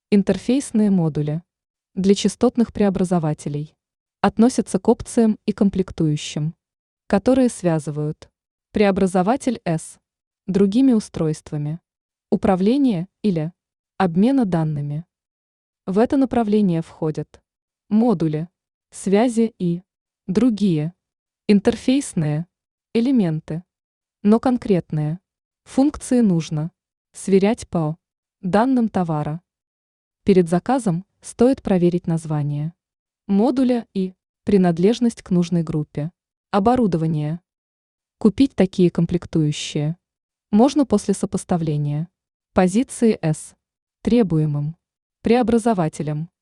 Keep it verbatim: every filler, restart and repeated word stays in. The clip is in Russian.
Интерфейсные модули для частотных преобразователей относятся к опциям и комплектующим, которые связывают преобразователь S другими устройствами, управления или обмена данными. В это направление входят модули, связи и другие интерфейсные элементы, но конкретные функции нужно сверять по данным товара. Перед заказом стоит проверить название модуля и принадлежность к нужной группе оборудования. Купить такие комплектующие можно после сопоставления позиции S требуемым преобразователем